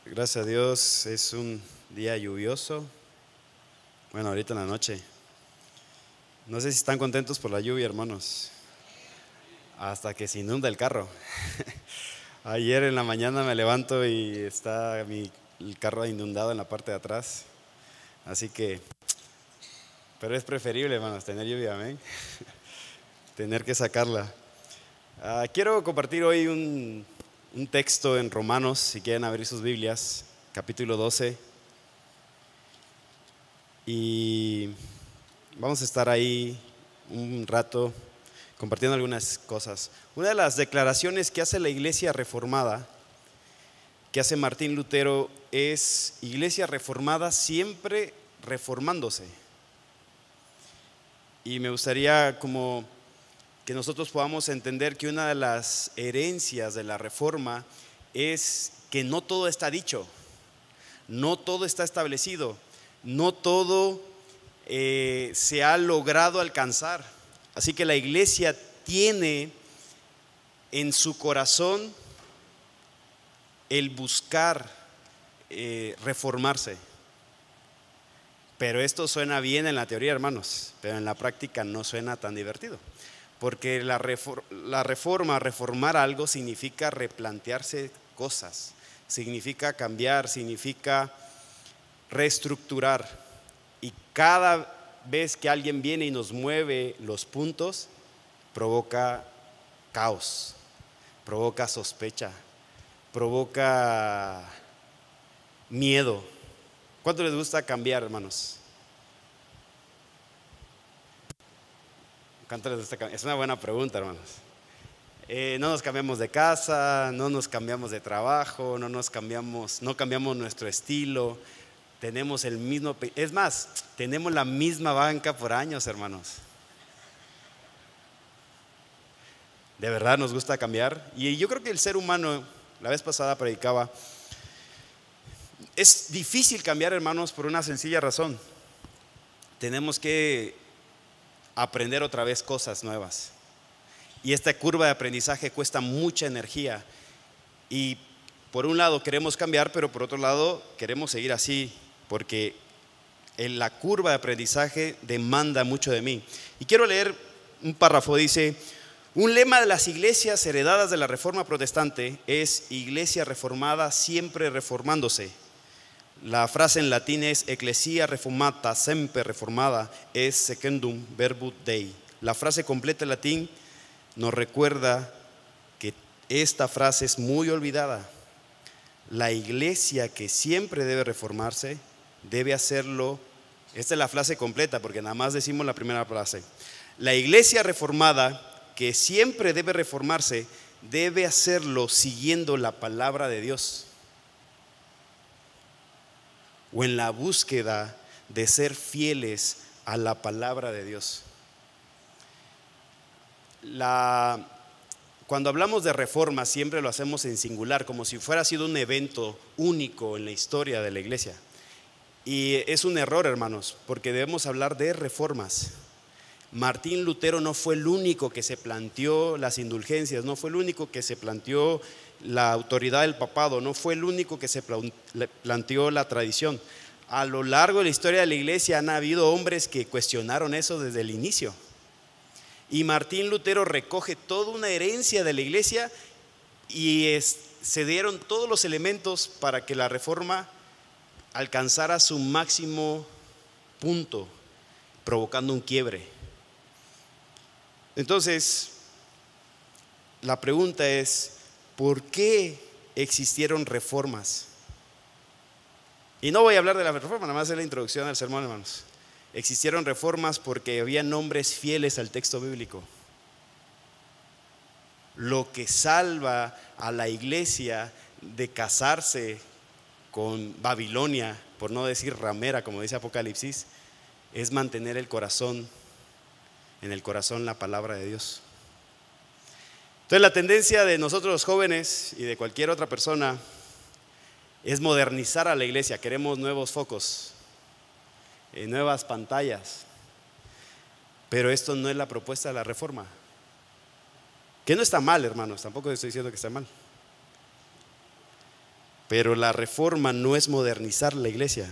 Gracias a Dios, es un día lluvioso. Bueno, ahorita en la noche. No sé si están contentos por la lluvia, hermanos. Hasta que se inunda el carro. Ayer en la mañana me levanto y está el carro inundado en la parte de atrás. Así que, pero es preferible, hermanos, tener lluvia, amén. Tener que sacarla. Quiero compartir hoy un texto en Romanos, si quieren abrir sus Biblias, capítulo 12. Y vamos a estar ahí un rato compartiendo algunas cosas. Una de las declaraciones que hace la Iglesia Reformada, que hace Martín Lutero, es: Iglesia Reformada siempre reformándose. Y me gustaría como que nosotros podamos entender que una de las herencias de la Reforma es que no todo está dicho, no todo está establecido, no todo se ha logrado alcanzar. Así que la iglesia tiene en su corazón el buscar reformarse. Pero esto suena bien en la teoría, hermanos, pero en la práctica no suena tan divertido. Porque reformar algo significa replantearse cosas, significa cambiar, significa reestructurar. Y cada vez que alguien viene y nos mueve los puntos, provoca caos, provoca sospecha, provoca miedo. ¿Cuánto les gusta cambiar, hermanos? ¿Cuánto les gusta cambiar? Es una buena pregunta, hermanos. No nos cambiamos de casa, no nos cambiamos de trabajo, no cambiamos nuestro estilo. Tenemos el mismo, es más, tenemos la misma banca por años, hermanos. De verdad nos gusta cambiar. Y yo creo que el ser humano, la vez pasada predicaba, es difícil cambiar, hermanos, por una sencilla razón. Tenemos que aprender otra vez cosas nuevas. Y esta curva de aprendizaje cuesta mucha energía. Y por un lado queremos cambiar, pero por otro lado queremos seguir así, porque la curva de aprendizaje demanda mucho de mí. Y quiero leer un párrafo. Dice: un lema de las iglesias heredadas de la Reforma Protestante es: iglesia reformada siempre reformándose. La frase en latín es: ecclesia reformata semper reformada, es secundum verbum Dei. La frase completa en latín nos recuerda que esta frase es muy olvidada. La iglesia que siempre debe reformarse debe hacerlo. Esta es la frase completa, porque nada más decimos la primera frase. La iglesia reformada que siempre debe reformarse debe hacerlo siguiendo la palabra de Dios, o en la búsqueda de ser fieles a la palabra de Dios. Cuando hablamos de reforma siempre lo hacemos en singular, como si fuera sido un evento único en la historia de la iglesia. Y es un error, hermanos, porque debemos hablar de reformas. Martín Lutero no fue el único que se planteó las indulgencias, no fue el único que se planteó la autoridad del papado, no fue el único que se planteó la tradición. A lo largo de la historia de la iglesia han habido hombres que cuestionaron eso desde el inicio. Y Martín Lutero recoge toda una herencia de la iglesia y se dieron todos los elementos para que la reforma alcanzara su máximo punto, provocando un quiebre. Entonces, la pregunta es: ¿por qué existieron reformas? Y no voy a hablar de la reforma, nada más es la introducción al sermón, hermanos. Existieron reformas porque había hombres fieles al texto bíblico. Lo que salva a la iglesia de casarse con Babilonia, por no decir ramera, como dice Apocalipsis, es mantener el corazón, en el corazón la palabra de Dios. Entonces la tendencia de nosotros los jóvenes y de cualquier otra persona es modernizar a la iglesia. Queremos nuevos focos, nuevas pantallas. Pero esto no es la propuesta de la reforma, que no está mal, hermanos, tampoco estoy diciendo que está mal. pero la reforma no es modernizar la iglesia.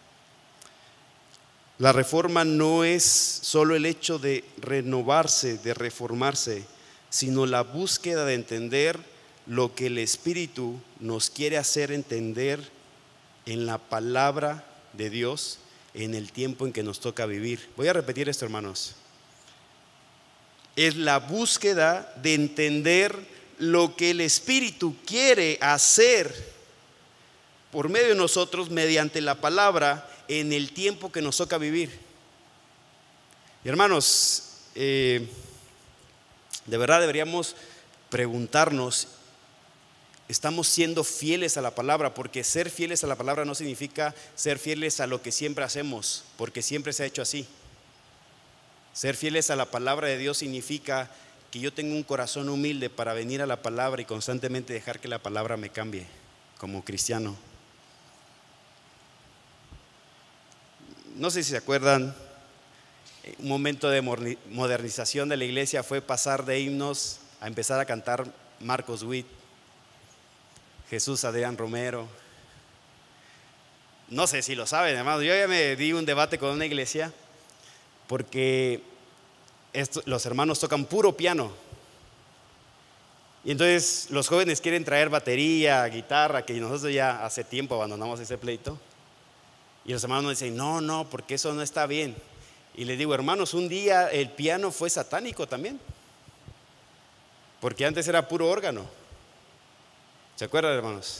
La reforma no es solo el hecho de renovarse, de reformarse, sino la búsqueda de entender lo que el Espíritu nos quiere hacer entender en la palabra de Dios en el tiempo en que nos toca vivir. Voy a repetir esto, hermanos. Es la búsqueda de entender lo que el Espíritu quiere hacer por medio de nosotros mediante la palabra en el tiempo que nos toca vivir. Y hermanos, de verdad deberíamos preguntarnos, ¿estamos siendo fieles a la palabra? Porque ser fieles a la palabra no significa ser fieles a lo que siempre hacemos, porque siempre se ha hecho así. Ser fieles a la palabra de Dios significa que yo tengo un corazón humilde para venir a la palabra y constantemente dejar que la palabra me cambie como cristiano. No sé si se acuerdan, un momento de modernización de la iglesia fue pasar de himnos a empezar a cantar Marcos Witt, Jesús Adrián Romero. No sé si lo saben, hermanos. Yo ya me di un debate con una iglesia porque los hermanos tocan puro piano. Y entonces los jóvenes quieren traer batería, guitarra, que nosotros ya hace tiempo abandonamos ese pleito. Y los hermanos nos dicen, no, porque eso no está bien. Y les digo, hermanos, un día el piano fue satánico también, porque antes era puro órgano. ¿Se acuerdan, hermanos?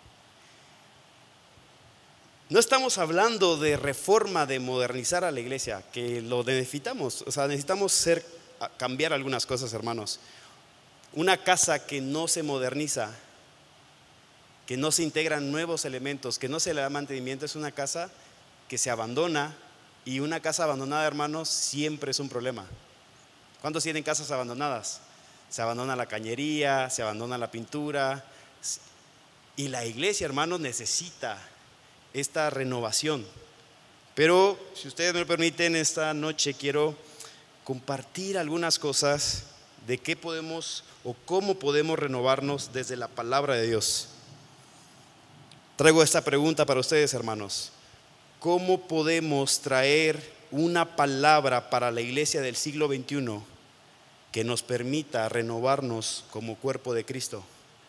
No estamos hablando de reforma, de modernizar a la iglesia, que lo necesitamos. O sea, necesitamos cambiar algunas cosas, hermanos. Una casa que no se moderniza, que no se integran nuevos elementos, que no se le da mantenimiento, es una casa que se abandona. Y una casa abandonada, hermanos, siempre es un problema. ¿Cuántos tienen casas abandonadas? Se abandona la cañería, se abandona la pintura. Y la iglesia, hermanos, necesita esta renovación. Pero si ustedes me permiten, esta noche quiero compartir algunas cosas de qué podemos o cómo podemos renovarnos desde la palabra de Dios. Traigo esta pregunta para ustedes, hermanos. ¿Cómo podemos traer una palabra para la iglesia del siglo XXI que nos permita renovarnos como cuerpo de Cristo?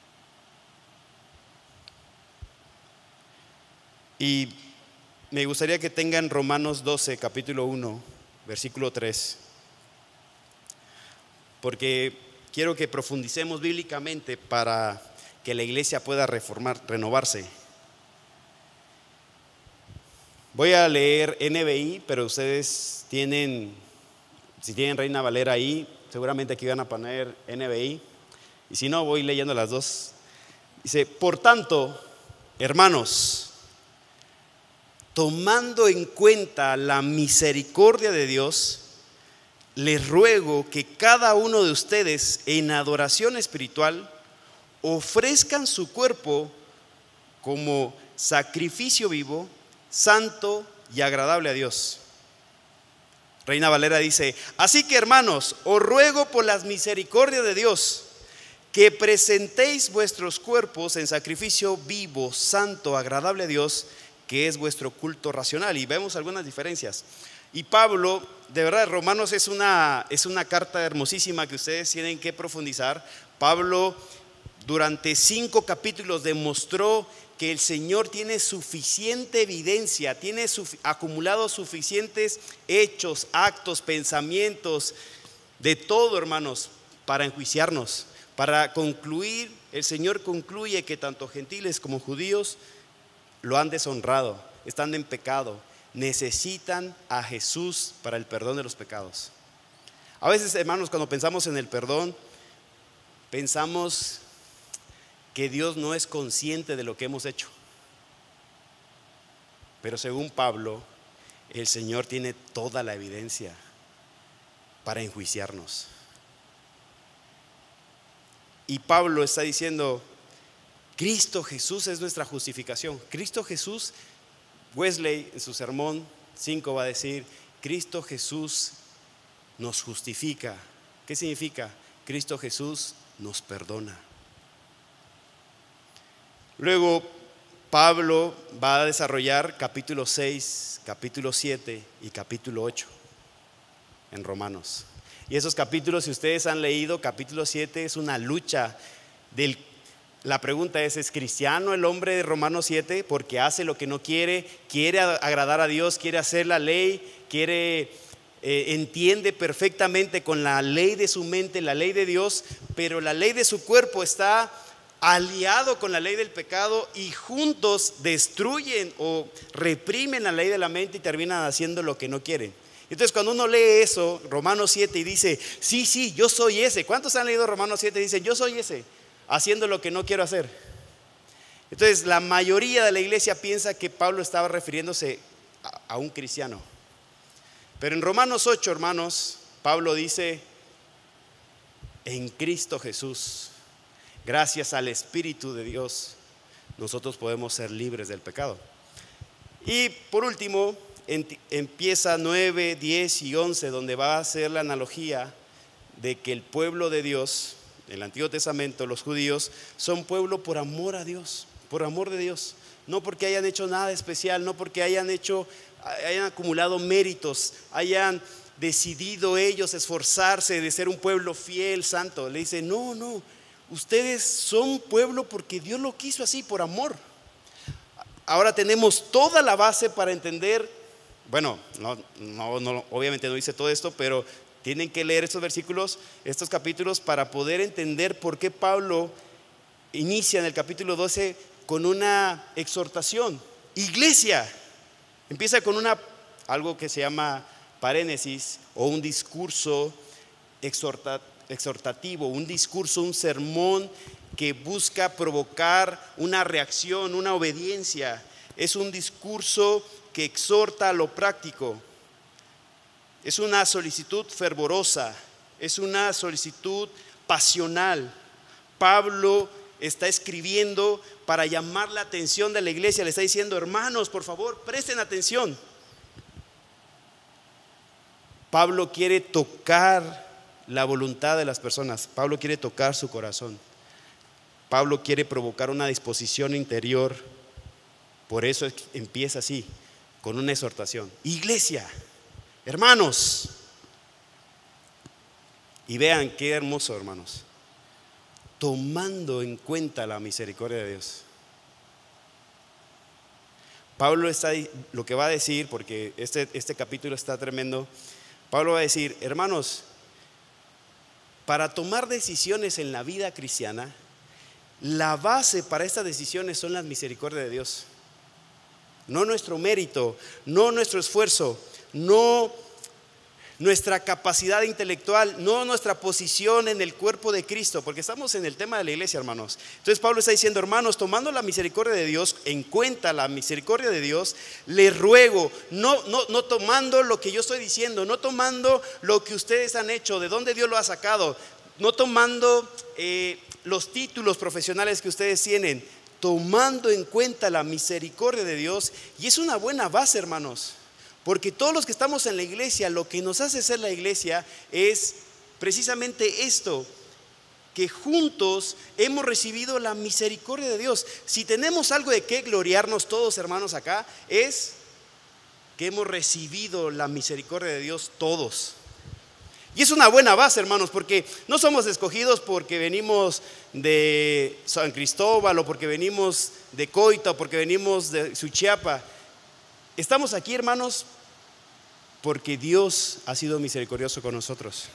Y me gustaría que tengan Romanos 12, capítulo 1, versículo 3, porque quiero que profundicemos bíblicamente para que la iglesia pueda renovarse. Voy a leer NBI, pero ustedes tienen, si tienen Reina Valera ahí, seguramente aquí van a poner NBI. Y si no, voy leyendo las dos. Dice, por tanto, hermanos, tomando en cuenta la misericordia de Dios, les ruego que cada uno de ustedes en adoración espiritual ofrezcan su cuerpo como sacrificio vivo, santo y agradable a Dios. Reina Valera dice, así que hermanos, os ruego por las misericordias de Dios que presentéis vuestros cuerpos en sacrificio vivo, santo, agradable a Dios, que es vuestro culto racional. Y vemos algunas diferencias. Y Pablo, de verdad, Romanos es una carta hermosísima que ustedes tienen que profundizar. Pablo durante 5 capítulos demostró que el Señor tiene suficiente evidencia, tiene acumulado suficientes hechos, actos, pensamientos, de todo, hermanos, para enjuiciarnos. Para concluir, el Señor concluye que tanto gentiles como judíos lo han deshonrado, están en pecado, necesitan a Jesús para el perdón de los pecados. A veces, hermanos, cuando pensamos en el perdón, pensamos que Dios no es consciente de lo que hemos hecho. Pero según Pablo, el Señor tiene toda la evidencia para enjuiciarnos. Y Pablo está diciendo, Cristo Jesús es nuestra justificación. Cristo Jesús, Wesley en su sermón 5 va a decir, Cristo Jesús nos justifica. ¿Qué significa? Cristo Jesús nos perdona. Luego Pablo va a desarrollar capítulo 6, capítulo 7 y capítulo 8 en Romanos. Y esos capítulos, si ustedes han leído, capítulo 7 es una lucha la pregunta ¿es cristiano el hombre de Romanos 7? Porque hace lo que no quiere, quiere agradar a Dios, quiere hacer la ley, entiende perfectamente con la ley de su mente, la ley de Dios, pero la ley de su cuerpo está aliado con la ley del pecado y juntos destruyen o reprimen la ley de la mente y terminan haciendo lo que no quieren. Entonces cuando uno lee eso, Romanos 7, y dice, sí, yo soy ese. ¿Cuántos han leído Romanos 7 y dicen, yo soy ese, haciendo lo que no quiero hacer? Entonces la mayoría de la iglesia piensa que Pablo estaba refiriéndose a un cristiano. Pero en Romanos 8, hermanos, Pablo dice, en Cristo Jesús, gracias al Espíritu de Dios, nosotros podemos ser libres del pecado. Y por último, empieza 9, 10 y 11, donde va a hacer la analogía de que el pueblo de Dios, en el Antiguo Testamento, los judíos, son pueblo por amor a Dios, por amor de Dios. No porque hayan hecho nada especial, no porque hayan acumulado méritos, hayan decidido ellos esforzarse de ser un pueblo fiel, santo. Le dice, no, ustedes son pueblo porque Dios lo quiso así, por amor. Ahora tenemos toda la base para entender. Bueno, no, obviamente no dice todo esto, pero tienen que leer estos versículos, estos capítulos, para poder entender por qué Pablo inicia en el capítulo 12 con una exhortación. Iglesia, empieza con algo que se llama parénesis o un discurso exhortativo, un discurso, un sermón que busca provocar una reacción, una obediencia. Es un discurso que exhorta a lo práctico. Es una solicitud fervorosa, es una solicitud pasional. Pablo está escribiendo para llamar la atención de la iglesia. Le está diciendo, hermanos, por favor, presten atención. Pablo quiere tocar la voluntad de las personas. Pablo quiere tocar su corazón. Pablo quiere provocar una disposición interior. Por eso empieza así, con una exhortación. Iglesia, hermanos. Y vean qué hermoso, hermanos. Tomando en cuenta la misericordia de Dios. Pablo lo que va a decir, porque este capítulo está tremendo. Pablo va a decir, hermanos, para tomar decisiones en la vida cristiana, la base para estas decisiones son las misericordias de Dios. No nuestro mérito, no nuestro esfuerzo, no nuestra capacidad intelectual, no nuestra posición en el cuerpo de Cristo, porque estamos en el tema de la iglesia, hermanos. Entonces Pablo está diciendo, hermanos, tomando la misericordia de Dios, en cuenta la misericordia de Dios, les ruego, no tomando lo que yo estoy diciendo, no tomando lo que ustedes han hecho, de dónde Dios lo ha sacado, no tomando los títulos profesionales que ustedes tienen, tomando en cuenta la misericordia de Dios. Y es una buena base, hermanos, porque todos los que estamos en la iglesia, lo que nos hace ser la iglesia es precisamente esto, que juntos hemos recibido la misericordia de Dios. Si tenemos algo de qué gloriarnos todos, hermanos, acá, es que hemos recibido la misericordia de Dios todos. Y es una buena base, hermanos, porque no somos escogidos porque venimos de San Cristóbal o porque venimos de Coita o porque venimos de Suchiapa. Estamos aquí, hermanos, porque Dios ha sido misericordioso con nosotros.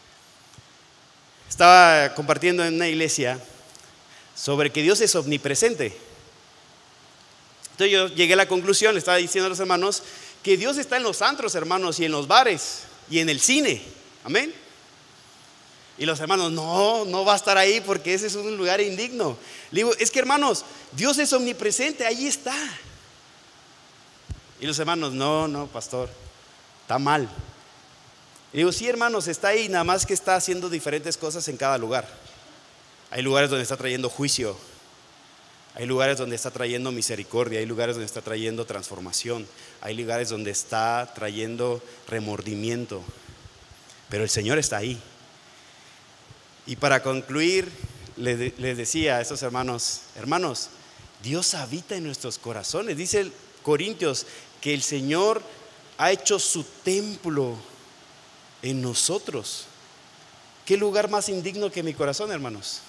Estaba compartiendo en una iglesia sobre que Dios es omnipresente. Entonces yo llegué a la conclusión, le estaba diciendo a los hermanos, que Dios está en los antros, hermanos, y en los bares y en el cine. Amén. Y los hermanos, no va a estar ahí porque ese es un lugar indigno. Le digo, es que, hermanos, Dios es omnipresente, ahí está. Y los hermanos, no, pastor, está mal. Le digo, sí, hermanos, está ahí, nada más que está haciendo diferentes cosas en cada lugar. Hay lugares donde está trayendo juicio, hay lugares donde está trayendo misericordia, hay lugares donde está trayendo transformación, hay lugares donde está trayendo remordimiento. Pero el Señor está ahí. Y para concluir, les decía a estos hermanos, Dios habita en nuestros corazones. Dice el Corintios que el Señor ha hecho su templo en nosotros. ¿Qué lugar más indigno que mi corazón, hermanos?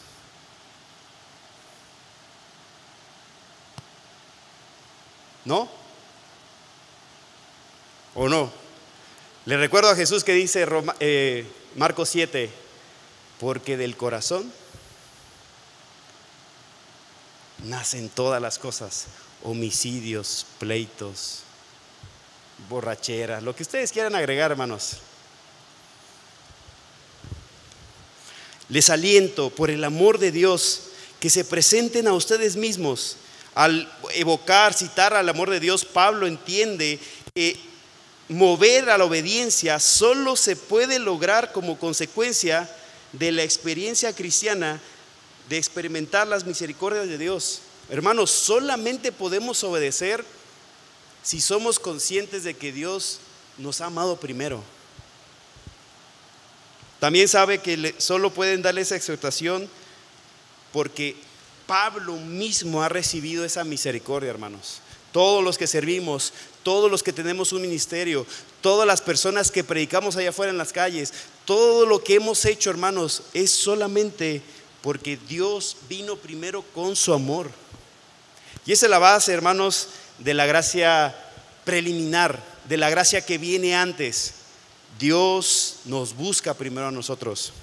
¿No? ¿O no? Le recuerdo a Jesús que dice Marcos 7, porque del corazón nacen todas las cosas: homicidios, pleitos, borracheras, lo que ustedes quieran agregar, hermanos. Les aliento, por el amor de Dios, que se presenten a ustedes mismos. Al evocar, citar al amor de Dios, Pablo entiende que mover a la obediencia solo se puede lograr como consecuencia de la experiencia cristiana, de experimentar las misericordias de Dios. Hermanos, solamente podemos obedecer si somos conscientes de que Dios nos ha amado primero. También sabe que solo pueden darle esa exhortación porque Pablo mismo ha recibido esa misericordia, hermanos. Todos los que servimos, todos los que tenemos un ministerio, todas las personas que predicamos allá afuera en las calles, todo lo que hemos hecho, hermanos, es solamente porque Dios vino primero con su amor. Y esa es la base, hermanos, de la gracia preliminar, de la gracia que viene antes. Dios nos busca primero a nosotros.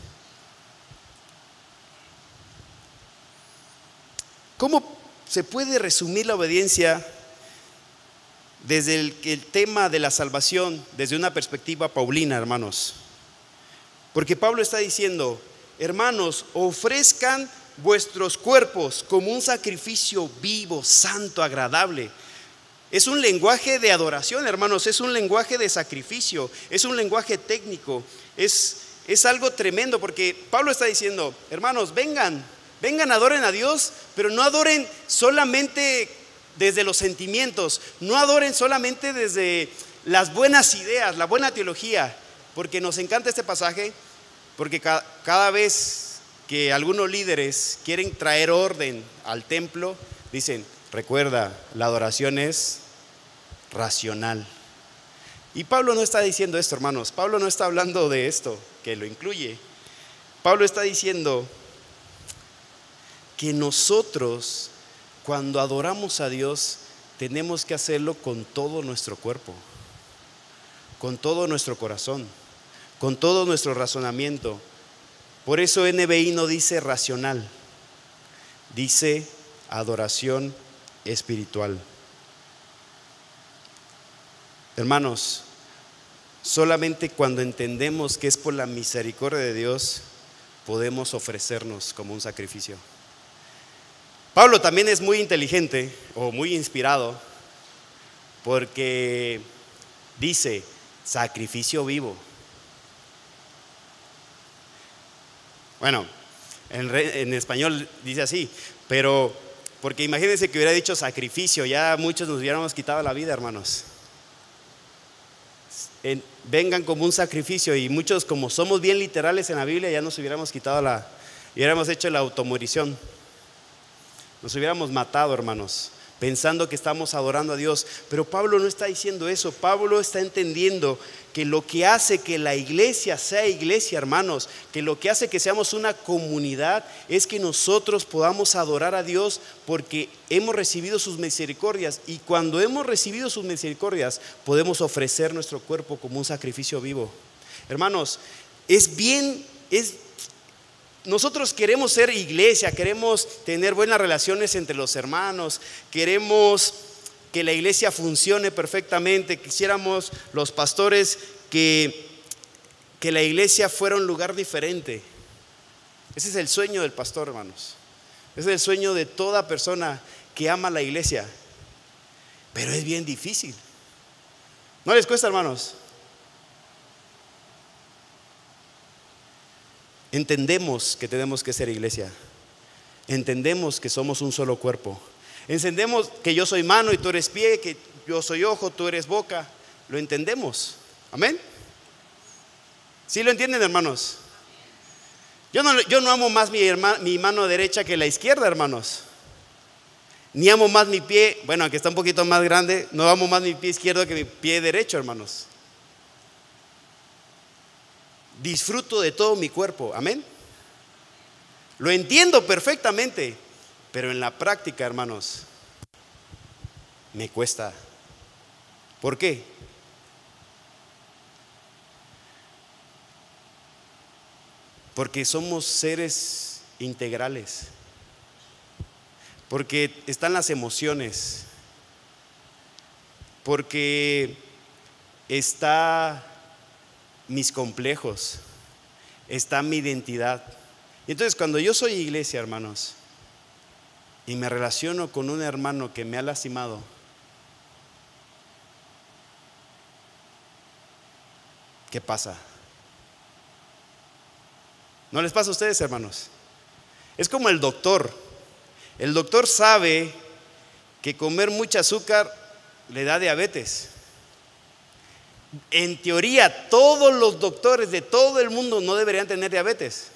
¿Cómo se puede resumir la obediencia desde el tema de la salvación, desde una perspectiva paulina, hermanos? Porque Pablo está diciendo: hermanos, ofrezcan vuestros cuerpos como un sacrificio vivo, santo, agradable. Es un lenguaje de adoración, hermanos, es un lenguaje de sacrificio, es un lenguaje técnico, es algo tremendo, porque Pablo está diciendo: hermanos, vengan, adoren a Dios, pero no adoren solamente desde los sentimientos, no adoren solamente desde las buenas ideas, la buena teología, porque nos encanta este pasaje, porque cada vez que algunos líderes quieren traer orden al templo, dicen: recuerda, la adoración es racional. Y Pablo no está diciendo esto, hermanos. Pablo no está hablando de esto, que lo incluye. Pablo está diciendo que nosotros, cuando adoramos a Dios, tenemos que hacerlo con todo nuestro cuerpo, con todo nuestro corazón, con todo nuestro razonamiento. Por eso NBI no dice racional, dice adoración espiritual. Hermanos, solamente cuando entendemos que es por la misericordia de Dios podemos ofrecernos como un sacrificio. Pablo también es muy inteligente o muy inspirado, porque dice sacrificio vivo. Bueno, en español dice así, pero porque imagínense que hubiera dicho sacrificio, ya muchos nos hubiéramos quitado la vida, hermanos. Vengan como un sacrificio, y muchos, como somos bien literales en la Biblia, ya nos hubiéramos quitado hubiéramos hecho la automorición. Nos hubiéramos matado, hermanos, pensando que estamos adorando a Dios. Pero Pablo no está diciendo eso. Pablo está entendiendo que lo que hace que la iglesia sea iglesia, hermanos, que lo que hace que seamos una comunidad, es que nosotros podamos adorar a Dios porque hemos recibido sus misericordias. Y cuando hemos recibido sus misericordias, podemos ofrecer nuestro cuerpo como un sacrificio vivo. Hermanos, nosotros queremos ser iglesia, queremos tener buenas relaciones entre los hermanos, queremos que la iglesia funcione perfectamente. Quisiéramos los pastores que la iglesia fuera un lugar diferente. Ese es el sueño del pastor, hermanos. Ese es el sueño de toda persona que ama la iglesia. Pero es bien difícil. ¿No les cuesta, hermanos? Entendemos que tenemos que ser iglesia. Entendemos que somos un solo cuerpo. Entendemos que yo soy mano y tú eres pie, que yo soy ojo, tú eres boca. Lo entendemos. Amén. ¿Sí lo entienden, hermanos? Yo no amo más mi mano derecha que la izquierda, hermanos. Ni amo más mi pie, bueno, aunque está un poquito más grande, no amo más mi pie izquierdo que mi pie derecho, hermanos. Disfruto de todo mi cuerpo, amén. Lo entiendo perfectamente, pero en la práctica, hermanos, me cuesta. ¿Por qué? Porque somos seres integrales. Porque están las emociones. Porque está mis complejos. Está mi identidad. Y entonces cuando yo soy iglesia, hermanos, y me relaciono con un hermano que me ha lastimado, ¿qué pasa? ¿No les pasa a ustedes, hermanos? Es como el doctor. El doctor sabe que comer mucho azúcar le da diabetes. En teoría, todos los doctores de todo el mundo no deberían tener diabetes.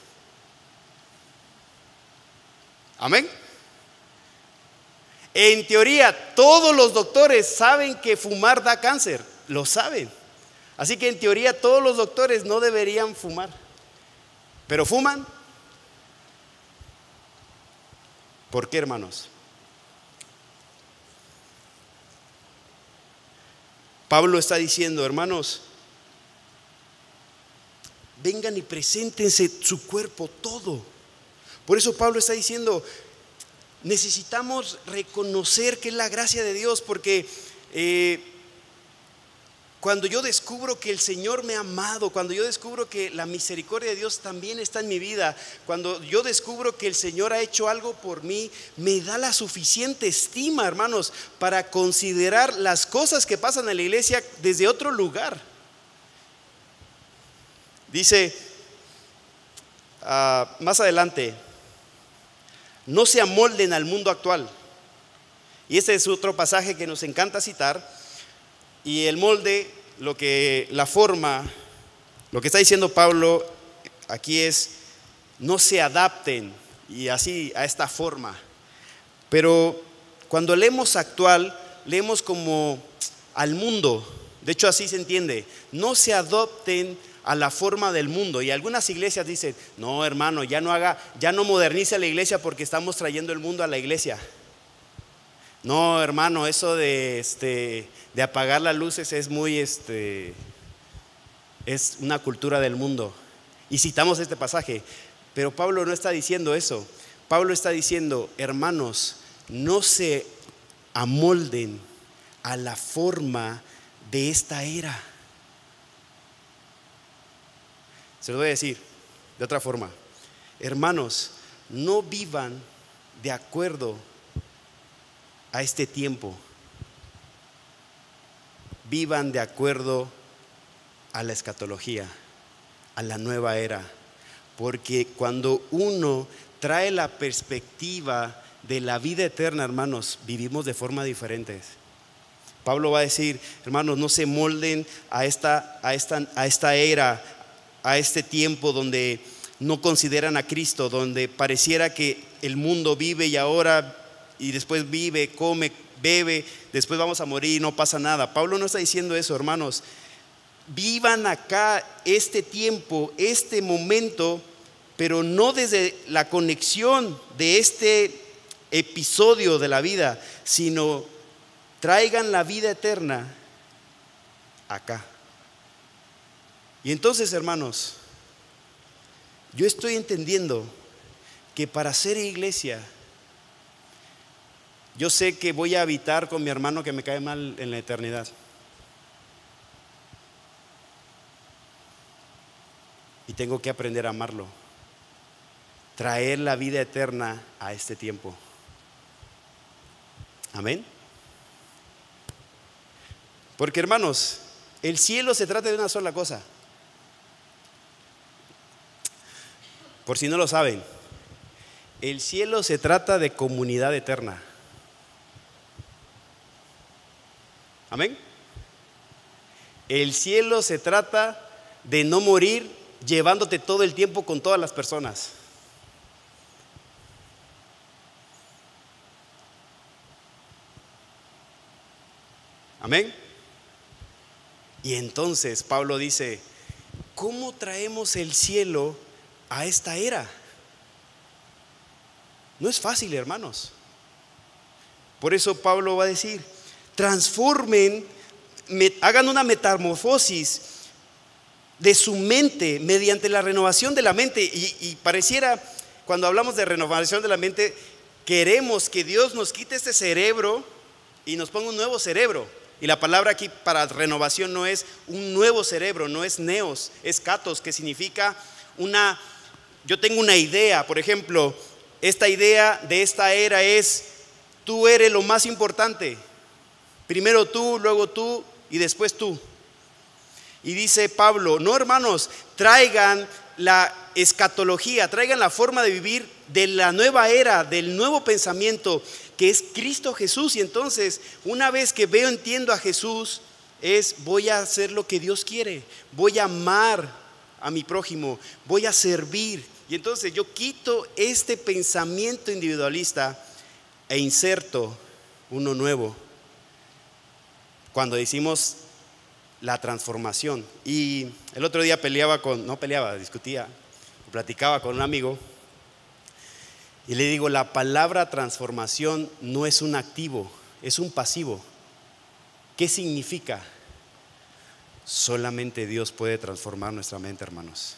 Amén. En teoría, todos los doctores saben que fumar da cáncer. Lo saben. Así que en teoría todos los doctores no deberían fumar. Pero fuman. ¿Por qué, hermanos? Pablo está diciendo, hermanos, vengan y preséntense su cuerpo todo. Por eso Pablo está diciendo, necesitamos reconocer que es la gracia de Dios, porque cuando yo descubro que el Señor me ha amado, cuando yo descubro que la misericordia de Dios también está en mi vida, cuando yo descubro que el Señor ha hecho algo por mí, me da la suficiente estima, hermanos, para considerar las cosas que pasan en la iglesia desde otro lugar. Dice más adelante, no se amolden al mundo actual. Y este es otro pasaje que nos encanta citar. Y el molde, la forma, lo que está diciendo Pablo aquí es, no se adapten y así a esta forma. Pero cuando leemos actual, leemos como al mundo. De hecho, así se entiende. No se adopten a la forma del mundo. Y algunas iglesias dicen, no, hermano, ya no modernice la iglesia porque estamos trayendo el mundo a la iglesia. No, hermano, eso de apagar las luces es muy es una cultura del mundo. Y citamos este pasaje, pero Pablo no está diciendo eso. Pablo está diciendo, hermanos, no se amolden a la forma de esta era. Se lo voy a decir de otra forma. Hermanos, no vivan de acuerdo a este tiempo. Vivan de acuerdo a la escatología, a la nueva era. Porque cuando uno trae la perspectiva de la vida eterna, hermanos, vivimos de forma diferente. Pablo va a decir, hermanos, no se molden a esta era, a este tiempo donde no consideran a Cristo, donde pareciera que el mundo vive y ahora y después vive, come, bebe, después vamos a morir y no pasa nada. Pablo no está diciendo eso, hermanos. Vivan acá este tiempo, este momento, pero no desde la conexión de este episodio de la vida, sino traigan la vida eterna acá. Y entonces, hermanos, yo estoy entendiendo que para ser iglesia, yo sé que voy a habitar con mi hermano que me cae mal en la eternidad. Y tengo que aprender a amarlo. Traer la vida eterna a este tiempo. Amén. Porque, hermanos, el cielo se trata de una sola cosa. Por si no lo saben, el cielo se trata de comunidad eterna. Amén. El cielo se trata de no morir llevándote todo el tiempo con todas las personas. Amén. Y entonces Pablo dice, ¿cómo traemos el cielo a esta era? No es fácil, hermanos. Por eso Pablo va a decir, transformen, hagan una metamorfosis de su mente mediante la renovación de la mente. Y pareciera, cuando hablamos de renovación de la mente, queremos que Dios nos quite este cerebro y nos ponga un nuevo cerebro. Y la palabra aquí para renovación no es un nuevo cerebro, no es neos, es katos, que significa yo tengo una idea. Por ejemplo, esta idea de esta era es, tú eres lo más importante. Primero tú, luego tú y después tú. Y dice Pablo, no, hermanos, traigan la escatología, traigan la forma de vivir de la nueva era, del nuevo pensamiento que es Cristo Jesús. Y entonces, una vez que entiendo a Jesús, voy a hacer lo que Dios quiere, voy a amar a mi prójimo, voy a servir. Y entonces yo quito este pensamiento individualista e inserto uno nuevo. Cuando decimos la transformación. Y el otro día discutía, platicaba con un amigo y le digo, la palabra transformación no es un activo, es un pasivo. ¿Qué significa? Solamente Dios puede transformar nuestra mente, hermanos.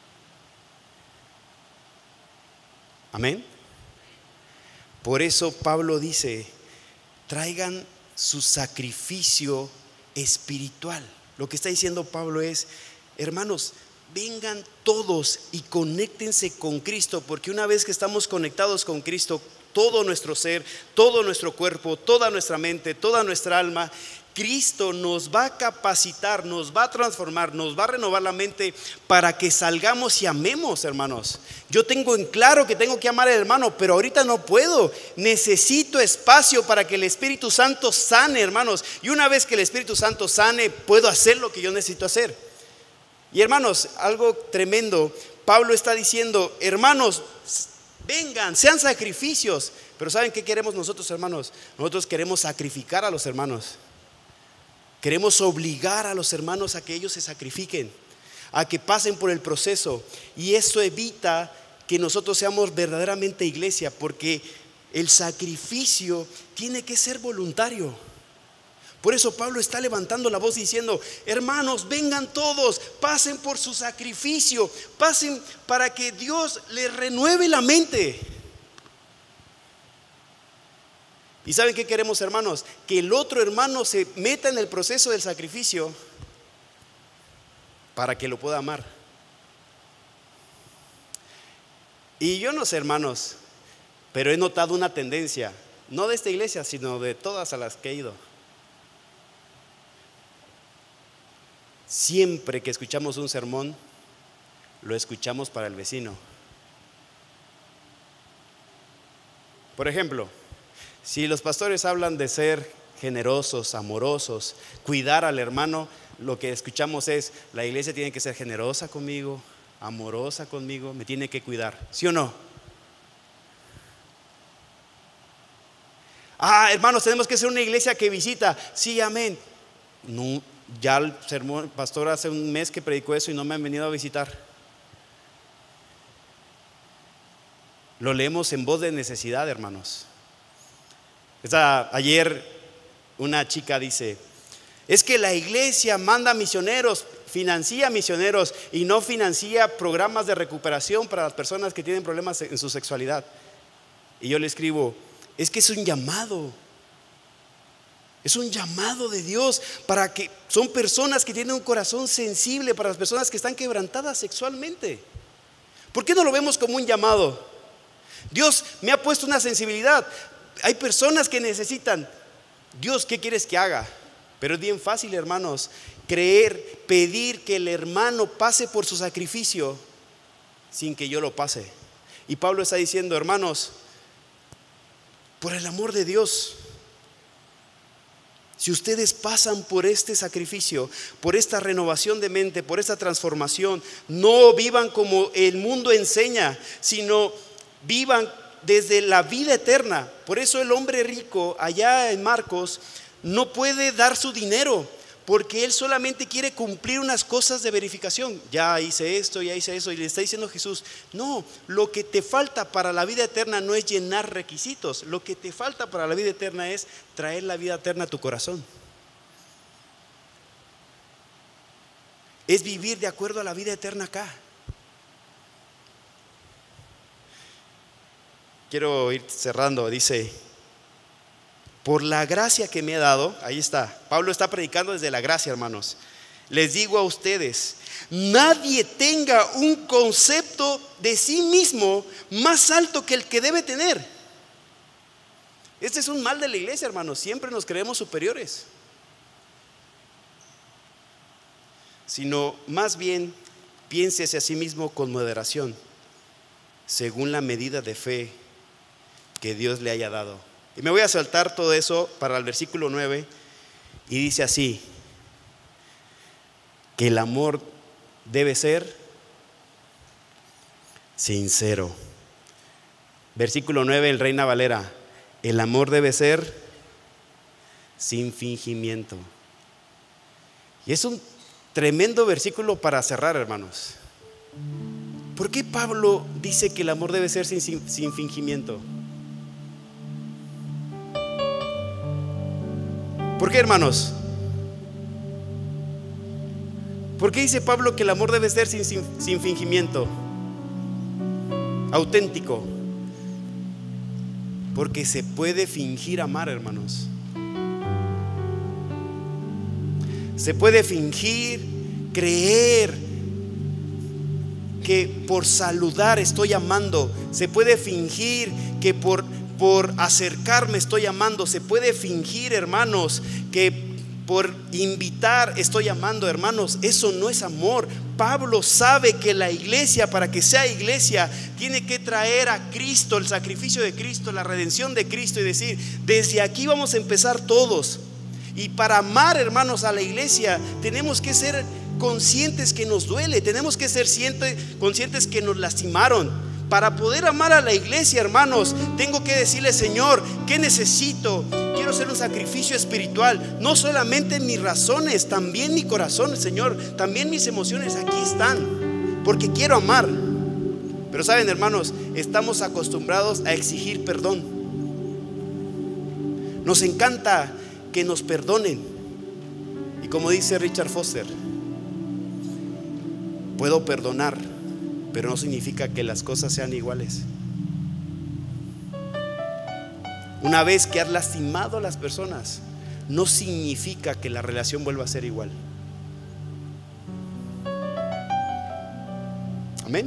Amén. Por eso Pablo dice, traigan su sacrificio espiritual. Lo que está diciendo Pablo es, hermanos, vengan todos y conéctense con Cristo, porque una vez que estamos conectados con Cristo, todo nuestro ser, todo nuestro cuerpo, toda nuestra mente, toda nuestra alma, Cristo nos va a capacitar, nos va a transformar, nos va a renovar la mente para que salgamos y amemos, hermanos. Yo tengo en claro que tengo que amar al hermano, pero ahorita no puedo. Necesito espacio para que el Espíritu Santo sane, hermanos. Y una vez que el Espíritu Santo sane, puedo hacer lo que yo necesito hacer. Y hermanos, algo tremendo. Pablo está diciendo, hermanos, vengan, sean sacrificios. Pero ¿saben qué queremos nosotros, hermanos? Nosotros queremos sacrificar a los hermanos. Queremos obligar a los hermanos a que ellos se sacrifiquen, a que pasen por el proceso. Y eso evita que nosotros seamos verdaderamente iglesia, porque el sacrificio tiene que ser voluntario. Por eso Pablo está levantando la voz diciendo, hermanos, vengan todos, pasen por su sacrificio, pasen para que Dios les renueve la mente. ¿Y saben qué queremos, hermanos? Que el otro hermano se meta en el proceso del sacrificio para que lo pueda amar. Y yo no sé, hermanos, pero he notado una tendencia, no de esta iglesia, sino de todas a las que he ido. Siempre que escuchamos un sermón, lo escuchamos para el vecino. Por ejemplo, si los pastores hablan de ser generosos, amorosos, cuidar al hermano, lo que escuchamos es, la iglesia tiene que ser generosa conmigo, amorosa conmigo, me tiene que cuidar, ¿sí o no? Hermanos, tenemos que ser una iglesia que visita, sí, amén. No, ya el pastor hace un mes que predicó eso y no me han venido a visitar. Lo leemos en voz de necesidad, hermanos. Ayer una chica dice, es que la iglesia manda misioneros, financia misioneros y no financia programas de recuperación para las personas que tienen problemas en su sexualidad. Y yo le escribo, es que es un llamado. Es un llamado de Dios para que son personas que tienen un corazón sensible, para las personas que están quebrantadas sexualmente. ¿Por qué no lo vemos como un llamado? Dios me ha puesto una sensibilidad. Hay personas que necesitan, Dios, ¿qué quieres que haga? Pero es bien fácil, hermanos, creer, pedir que el hermano pase por su sacrificio sin que yo lo pase. Y Pablo está diciendo, hermanos, por el amor de Dios, si ustedes pasan por este sacrificio, por esta renovación de mente, por esta transformación, no vivan como el mundo enseña, sino vivan desde la vida eterna. Por eso el hombre rico allá en Marcos no puede dar su dinero, porque él solamente quiere cumplir unas cosas de verificación. Ya hice esto, y le está diciendo Jesús: no, lo que te falta para la vida eterna no es llenar requisitos. Lo que te falta para la vida eterna es traer la vida eterna a tu corazón. Es vivir de acuerdo a la vida eterna acá. Quiero ir cerrando. Dice: por la gracia que me ha dado, ahí está, Pablo está predicando desde la gracia, hermanos. Les digo a ustedes, nadie tenga un concepto de sí mismo más alto que el que debe tener. Este es un mal de la iglesia, hermanos. Siempre nos creemos superiores. Sino más bien piénsese a sí mismo con moderación, según la medida de fe que Dios le haya dado. Y me voy a saltar todo eso para el versículo 9, y dice así: que el amor debe ser sincero. Versículo 9 en Reina Valera: el amor debe ser sin fingimiento. Y es un tremendo versículo para cerrar, hermanos. ¿Por qué Pablo dice que el amor debe ser sin fingimiento? ¿Por qué, hermanos? ¿Por qué dice Pablo que el amor debe ser sin fingimiento? Auténtico. Porque se puede fingir amar, hermanos. Se puede fingir, creer que por saludar estoy amando. Se puede fingir que por acercarme estoy amando. Se puede fingir, hermanos, que por invitar estoy amando. Hermanos, eso no es amor. Pablo sabe que la iglesia, para que sea iglesia, tiene que traer a Cristo, el sacrificio de Cristo, la redención de Cristo, y decir: desde aquí vamos a empezar todos. Y para amar, hermanos, a la iglesia, tenemos que ser conscientes que nos duele. Tenemos que ser conscientes que nos lastimaron. Para poder amar a la iglesia, hermanos, tengo que decirle: Señor, ¿qué necesito? Quiero hacer un sacrificio espiritual. No solamente mis razones, también mi corazón, Señor. También mis emociones aquí están, porque quiero amar. Pero saben, hermanos, estamos acostumbrados a exigir perdón. Nos encanta que nos perdonen. Y como dice Richard Foster, puedo perdonar, pero no significa que las cosas sean iguales. Una vez que has lastimado a las personas, no significa que la relación vuelva a ser igual. Amén.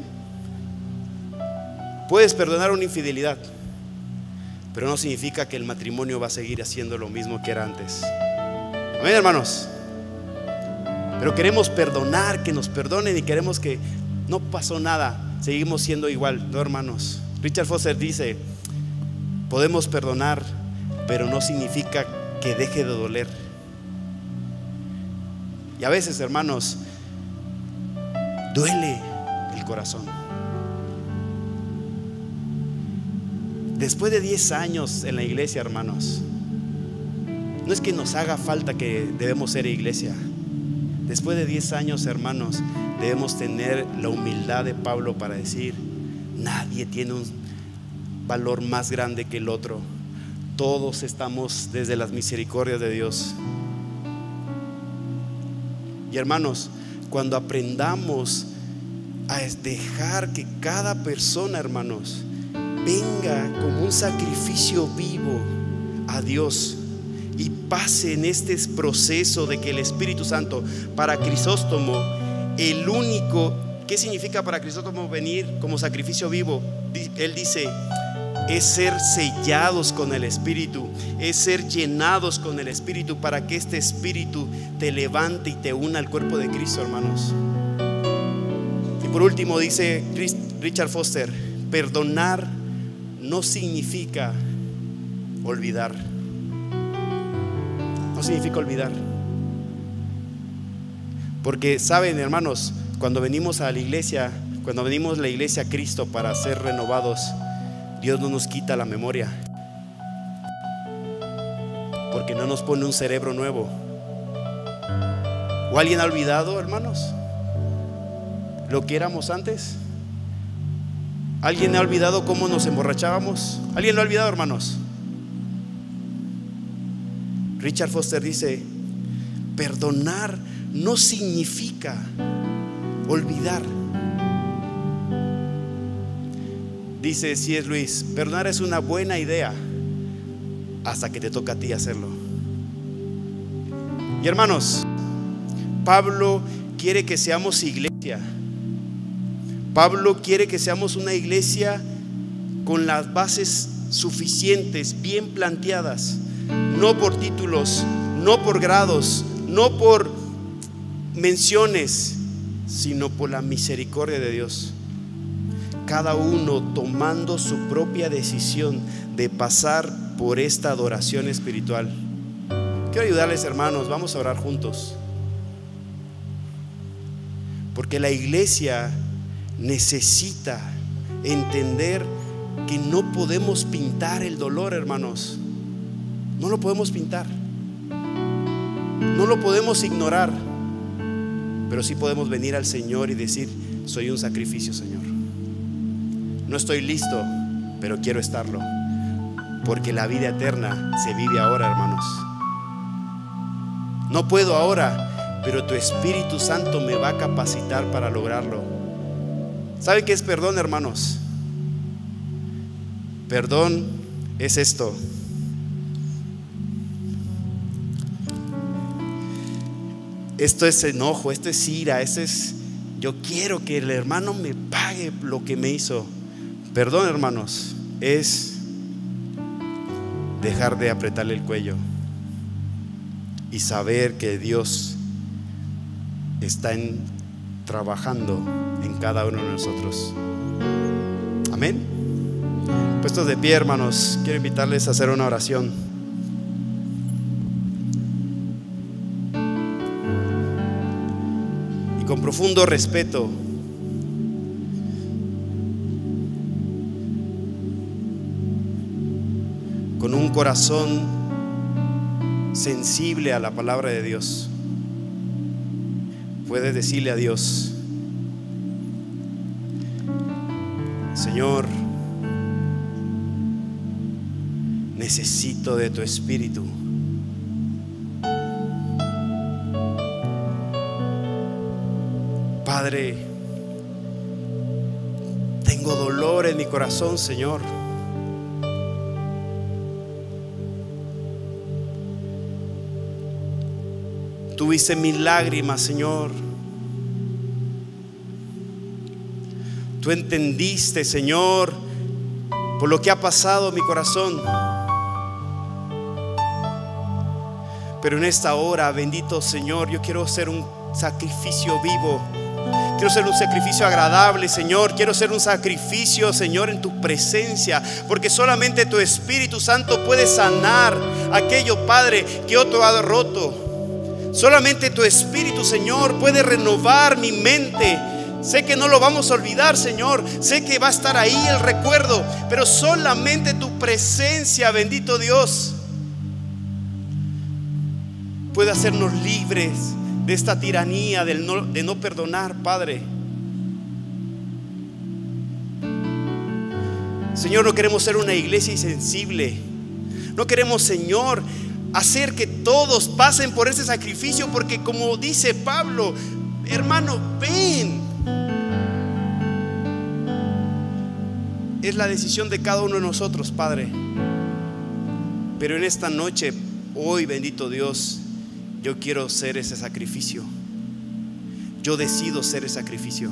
Puedes perdonar una infidelidad, pero no significa que el matrimonio va a seguir haciendo lo mismo que era antes. Amén, hermanos. Pero queremos perdonar, que nos perdonen, y queremos que no pasó nada, seguimos siendo igual. No, hermanos. Richard Foster dice: podemos perdonar, pero no significa que deje de doler. Y a veces, hermanos, duele el corazón. Después de 10 años en la iglesia, hermanos, no es que nos haga falta que debemos ser iglesia. Después de 10 años, hermanos, debemos tener la humildad de Pablo para decir: nadie tiene un valor más grande que el otro. Todos estamos desde las misericordias de Dios. Y hermanos, cuando aprendamos a dejar que cada persona, hermanos, venga como un sacrificio vivo a Dios y pase en este proceso de que el Espíritu Santo, para Crisóstomo, el único, ¿qué significa para Crisóstomo venir como sacrificio vivo? Él dice: es ser sellados con el Espíritu, es ser llenados con el Espíritu, para que este Espíritu te levante y te una al cuerpo de Cristo, hermanos. Y por último dice Richard Foster: perdonar no significa olvidar. No significa olvidar. Porque saben, hermanos, cuando venimos a la iglesia, cuando venimos a la iglesia a Cristo para ser renovados, Dios no nos quita la memoria. porque no nos pone un cerebro nuevo. ¿O alguien ha olvidado, hermanos, lo que éramos antes? ¿Alguien ha olvidado cómo nos emborrachábamos? ¿Alguien lo ha olvidado, hermanos? Richard Foster dice: perdonar no significa olvidar. Dice C.S. Lewis: perdonar es una buena idea hasta que te toca a ti hacerlo. Y hermanos, Pablo quiere que seamos iglesia. Pablo quiere que seamos una iglesia con las bases suficientes, bien planteadas, no por títulos, no por grados, no por menciones, sino por la misericordia de Dios. Cada uno tomando su propia decisión de pasar por esta adoración espiritual. Quiero ayudarles, hermanos, vamos a orar juntos, porque la iglesia necesita entender que no podemos pintar el dolor, hermanos. No lo podemos pintar, no lo podemos ignorar, pero sí podemos venir al Señor y decir: soy un sacrificio, Señor. No estoy listo, pero quiero estarlo, porque la vida eterna se vive ahora, hermanos. No puedo ahora, pero tu Espíritu Santo me va a capacitar para lograrlo. ¿Saben qué es perdón, hermanos? Perdón es esto: esto es enojo, esto es ira, esto es: yo quiero que el hermano me pague lo que me hizo. Perdón, hermanos, es dejar de apretarle el cuello y saber que Dios está trabajando en cada uno de nosotros. Amén. Puestos de pie, hermanos, quiero invitarles a hacer una oración. Y con profundo respeto, con un corazón sensible a la palabra de Dios, puedes decirle a Dios: Señor, necesito de tu Espíritu. Padre, tengo dolor en mi corazón, Señor. Tú viste mis lágrimas, Señor. Tú entendiste, Señor, por lo que ha pasado en mi corazón. Pero en esta hora, bendito Señor, yo quiero ser un sacrificio vivo. Quiero ser un sacrificio agradable, Señor. Quiero ser un sacrificio, Señor, en tu presencia, porque solamente tu Espíritu Santo puede sanar aquello, Padre, que otro ha roto. Solamente tu Espíritu, Señor, puede renovar mi mente. Sé que no lo vamos a olvidar, Señor. Sé que va a estar ahí el recuerdo, pero solamente tu presencia, bendito Dios, puede hacernos libres de esta tiranía de no perdonar, Padre. Señor, no queremos ser una iglesia insensible. No queremos, Señor, hacer que todos pasen por ese sacrificio, porque como dice Pablo, hermano, ven. Es la decisión de cada uno de nosotros, Padre. Pero en esta noche, hoy, bendito Dios, yo quiero ser ese sacrificio. Yo decido ser ese sacrificio.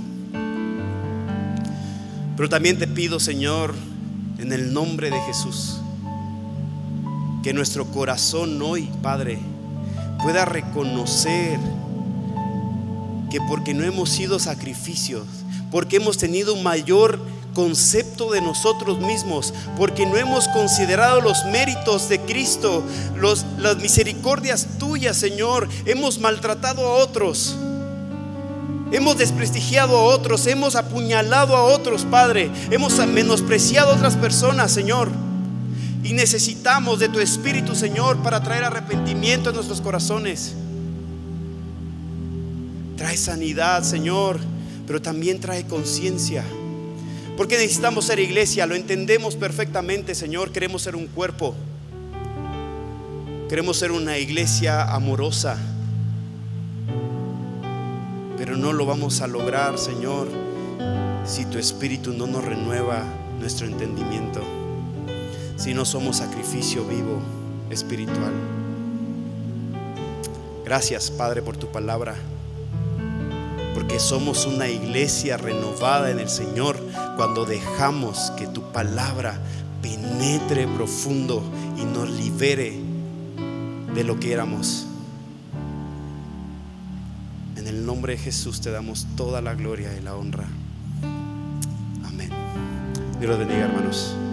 Pero también te pido, Señor, en el nombre de Jesús, que nuestro corazón hoy, Padre, pueda reconocer que porque no hemos sido sacrificios, porque hemos tenido un mayor concepto de nosotros mismos, porque no hemos considerado los méritos de Cristo, las misericordias tuyas, Señor, hemos maltratado a otros, hemos desprestigiado a otros, hemos apuñalado a otros, Padre, hemos menospreciado a otras personas, Señor. Y necesitamos de tu Espíritu, Señor, para traer arrepentimiento en nuestros corazones. Trae sanidad, Señor, pero también trae conciencia. Porque necesitamos ser iglesia, lo entendemos perfectamente, Señor. Queremos ser un cuerpo. Queremos ser una iglesia amorosa. Pero no lo vamos a lograr, Señor, si tu Espíritu no nos renueva nuestro entendimiento, si no somos sacrificio vivo espiritual. Gracias, Padre, por tu palabra, porque somos una iglesia renovada en el Señor cuando dejamos que tu palabra penetre profundo y nos libere de lo que éramos. En el nombre de Jesús te damos toda la gloria y la honra. Amén. Dios los bendiga, hermanos.